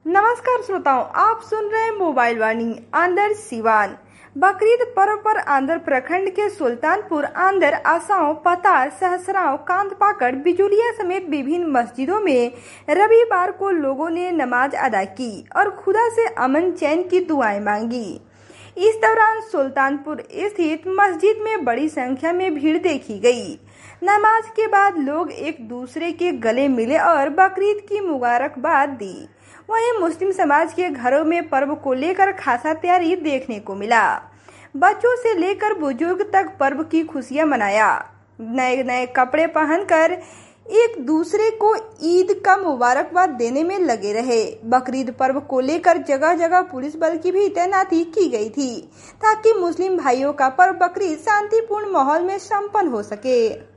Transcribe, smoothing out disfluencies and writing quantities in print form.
नमस्कार श्रोताओं, आप सुन रहे हैं मोबाइल वाणी आंदर सिवान। बकरीद पर्व पर आंदर प्रखंड के सुल्तानपुर, आंदर, आसाओं, पतार, सहसराओं, कांदपाकड़, बिजुलिया समेत विभिन्न मस्जिदों में रविवार को लोगों ने नमाज अदा की और खुदा से अमन चैन की दुआएं मांगी। इस दौरान सुल्तानपुर स्थित मस्जिद में बड़ी संख्या में भीड़ देखी गई। नमाज के बाद लोग एक दूसरे के गले मिले और बकरीद की मुबारकबाद दी। वहीं मुस्लिम समाज के घरों में पर्व को लेकर खासा तैयारी देखने को मिला। बच्चों से लेकर बुजुर्ग तक पर्व की खुशियां मनाया। नए नए कपड़े पहनकर एक दूसरे को ईद का मुबारकबाद देने में लगे रहे। बकरीद पर्व को लेकर जगह जगह पुलिस बल की भी तैनाती की गई थी ताकि मुस्लिम भाइयों का पर्व बकरीद शांतिपूर्ण माहौल में संपन्न हो सके।